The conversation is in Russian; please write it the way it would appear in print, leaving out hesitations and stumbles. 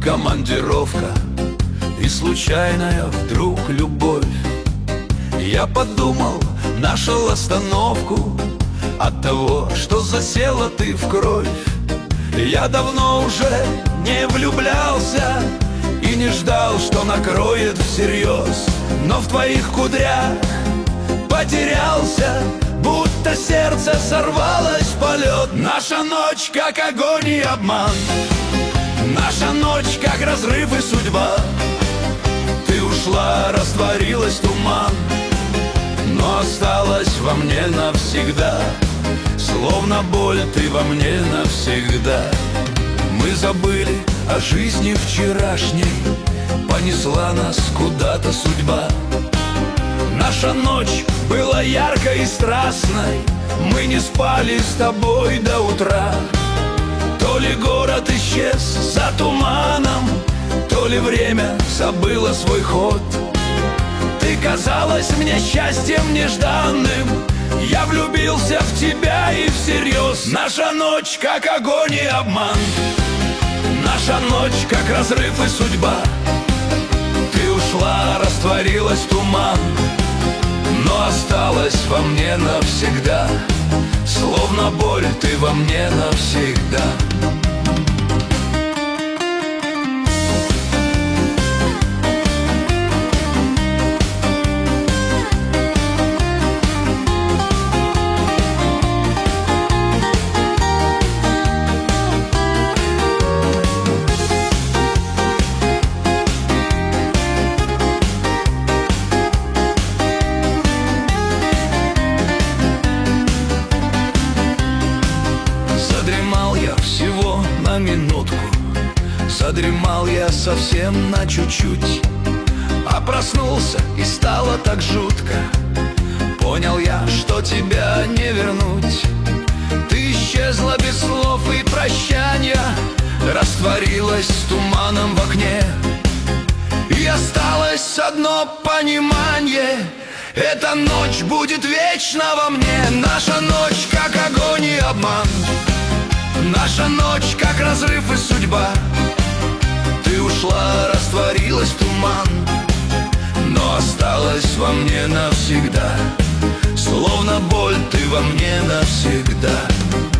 командировка и случайная вдруг любовь. Я подумал, нашел остановку от того, что засела ты в кровь. Я давно уже не влюблялся и не ждал, что накроет всерьез, но в твоих кудрях потерялся, будто сердце сорвалось в полет. Наша ночь как огонь и обман, наша ночь как разрыв и судьба. Ты ушла, растворилась туман, но осталась во мне навсегда. Словно боль, ты во мне навсегда. Мы забыли о жизни вчерашней, понесла нас куда-то судьба. Наша ночь была яркой и страстной, мы не спали с тобой до утра. То ли город исчез за туманом, то ли время забыло свой ход. Ты казалась мне счастьем нежданным, я влюбился в тебя и всерьез. Наша ночь как огонь и обман, наша ночь как разрыв и судьба. Ты ушла, растворилась туман, но осталась во мне навсегда. Словно боль, ты во мне навсегда. Всего на минутку, задремал я совсем на чуть-чуть, а проснулся и стало так жутко. Понял я, что тебя не вернуть. Ты исчезла без слов и прощания, растворилась с туманом в окне. И осталось одно понимание: эта ночь будет вечно во мне. Наша ночь как огонь и обман, наша ночь как разрыв и судьба. Ты ушла, растворилась в туман, но осталась во мне навсегда. Словно боль, ты во мне навсегда.